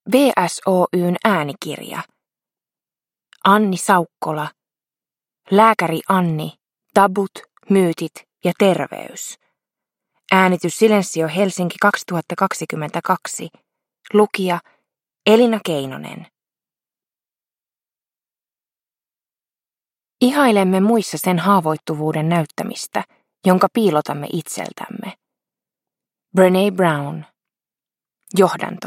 VSOY:n äänikirja. Anni Saukkola. Lääkäri Anni. Tabut, myytit ja terveys. Äänitys Silensio Helsinki 2022. Lukija Elina Keinonen. Ihailemme muissa sen haavoittuvuuden näyttämistä, jonka piilotamme itseltämme. Brené Brown. Johdanto.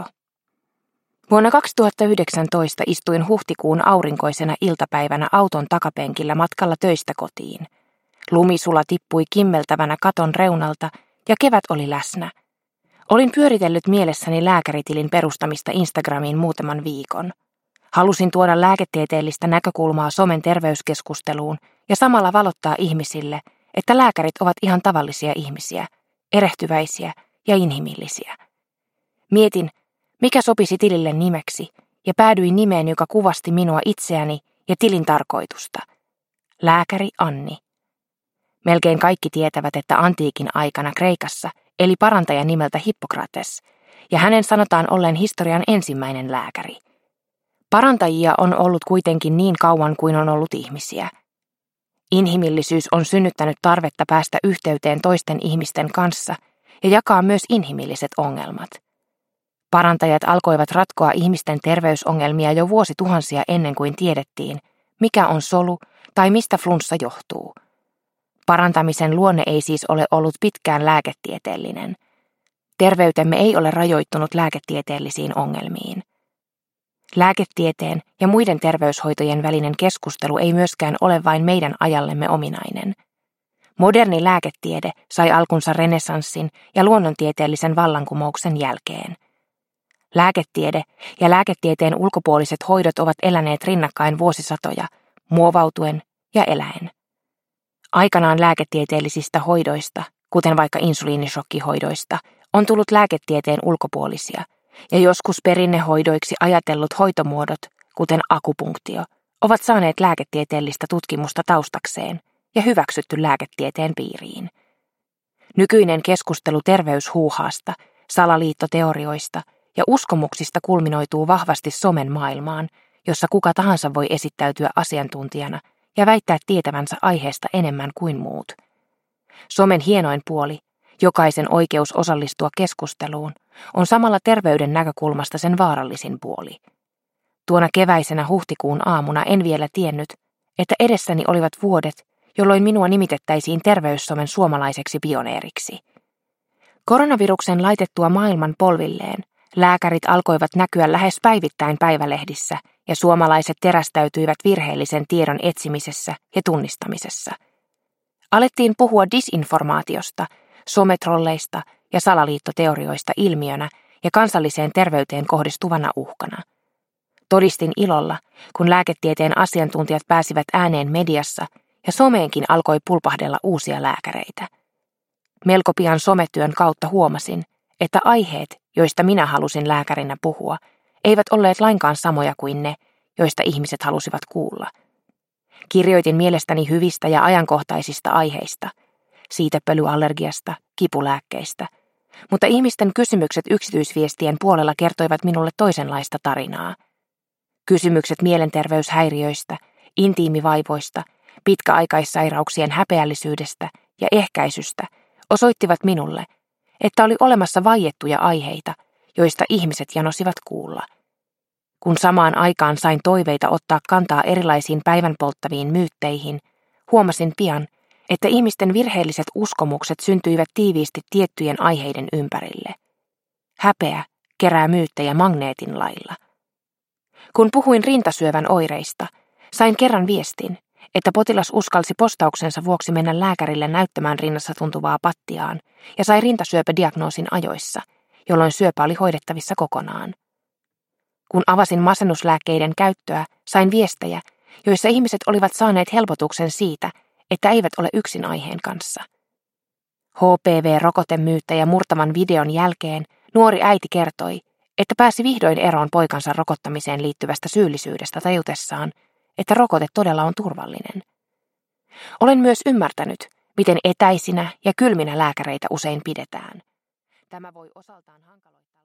Vuonna 2019 istuin huhtikuun aurinkoisena iltapäivänä auton takapenkillä matkalla töistä kotiin. Lumisula tippui kimmeltävänä katon reunalta ja kevät oli läsnä. Olin pyöritellyt mielessäni lääkäritilin perustamista Instagramiin muutaman viikon. Halusin tuoda lääketieteellistä näkökulmaa somen terveyskeskusteluun ja samalla valottaa ihmisille, että lääkärit ovat ihan tavallisia ihmisiä, erehtyväisiä ja inhimillisiä. Mietin, mikä sopisi tilille nimeksi, ja päädyin nimeen, joka kuvasti minua itseäni ja tilin tarkoitusta. Lääkäri Anni. Melkein kaikki tietävät, että antiikin aikana Kreikassa eli parantaja nimeltä Hippokrates, ja hänen sanotaan olleen historian ensimmäinen lääkäri. Parantajia on ollut kuitenkin niin kauan kuin on ollut ihmisiä. Inhimillisyys on synnyttänyt tarvetta päästä yhteyteen toisten ihmisten kanssa ja jakaa myös inhimilliset ongelmat. Parantajat alkoivat ratkoa ihmisten terveysongelmia jo vuosituhansia ennen kuin tiedettiin, mikä on solu tai mistä flunssa johtuu. Parantamisen luonne ei siis ole ollut pitkään lääketieteellinen. Terveytemme ei ole rajoittunut lääketieteellisiin ongelmiin. Lääketieteen ja muiden terveyshoitojen välinen keskustelu ei myöskään ole vain meidän ajallemme ominainen. Moderni lääketiede sai alkunsa renessanssin ja luonnontieteellisen vallankumouksen jälkeen. Lääketiede ja lääketieteen ulkopuoliset hoidot ovat eläneet rinnakkain vuosisatoja, muovautuen ja eläen. Aikanaan lääketieteellisistä hoidoista, kuten vaikka insuliinishokkihoidoista, on tullut lääketieteen ulkopuolisia, ja joskus perinnehoidoiksi ajatellut hoitomuodot, kuten akupunktio, ovat saaneet lääketieteellistä tutkimusta taustakseen ja hyväksytty lääketieteen piiriin. Nykyinen keskustelu terveyshuuhaasta, salaliittoteorioista ja uskomuksista kulminoituu vahvasti somen maailmaan, jossa kuka tahansa voi esittäytyä asiantuntijana ja väittää tietävänsä aiheesta enemmän kuin muut. Somen hienoin puoli, jokaisen oikeus osallistua keskusteluun, on samalla terveyden näkökulmasta sen vaarallisin puoli. Tuona keväisenä huhtikuun aamuna en vielä tiennyt, että edessäni olivat vuodet, jolloin minua nimitettäisiin terveyssomen suomalaiseksi pioneeriksi. Koronaviruksen laitettua maailman polvilleen, lääkärit alkoivat näkyä lähes päivittäin päivälehdissä ja suomalaiset terästäytyivät virheellisen tiedon etsimisessä ja tunnistamisessa. Alettiin puhua disinformaatiosta, sometrolleista ja salaliittoteorioista ilmiönä ja kansalliseen terveyteen kohdistuvana uhkana. Todistin ilolla, kun lääketieteen asiantuntijat pääsivät ääneen mediassa ja someenkin alkoi pulpahdella uusia lääkäreitä. Melko pian sometyön kautta huomasin, että aiheet, joista minä halusin lääkärinä puhua, eivät olleet lainkaan samoja kuin ne, joista ihmiset halusivat kuulla. Kirjoitin mielestäni hyvistä ja ajankohtaisista aiheista, siitepölyallergiasta, kipulääkkeistä, mutta ihmisten kysymykset yksityisviestien puolella kertoivat minulle toisenlaista tarinaa. Kysymykset mielenterveyshäiriöistä, intiimivaivoista, pitkäaikaissairauksien häpeällisyydestä ja ehkäisystä osoittivat minulle, että oli olemassa vaiettuja aiheita, joista ihmiset janosivat kuulla. Kun samaan aikaan sain toiveita ottaa kantaa erilaisiin päivänpolttaviin myytteihin, huomasin pian, että ihmisten virheelliset uskomukset syntyivät tiiviisti tiettyjen aiheiden ympärille. Häpeä kerää myyttejä magneetin lailla. Kun puhuin rintasyövän oireista, sain kerran viestin, että potilas uskalsi postauksensa vuoksi mennä lääkärille näyttämään rinnassa tuntuvaa pattiaan ja sai rintasyöpädiagnoosin ajoissa, jolloin syöpä oli hoidettavissa kokonaan. Kun avasin masennuslääkkeiden käyttöä, sain viestejä, joissa ihmiset olivat saaneet helpotuksen siitä, että eivät ole yksin aiheen kanssa. HPV-rokotemyyttäjä murtavan videon jälkeen nuori äiti kertoi, että pääsi vihdoin eroon poikansa rokottamiseen liittyvästä syyllisyydestä tajutessaan, että rokote todella on turvallinen. Olen myös ymmärtänyt, miten etäisinä ja kylminä lääkäreitä usein pidetään. Tämä voi osaltaan hankaloittaa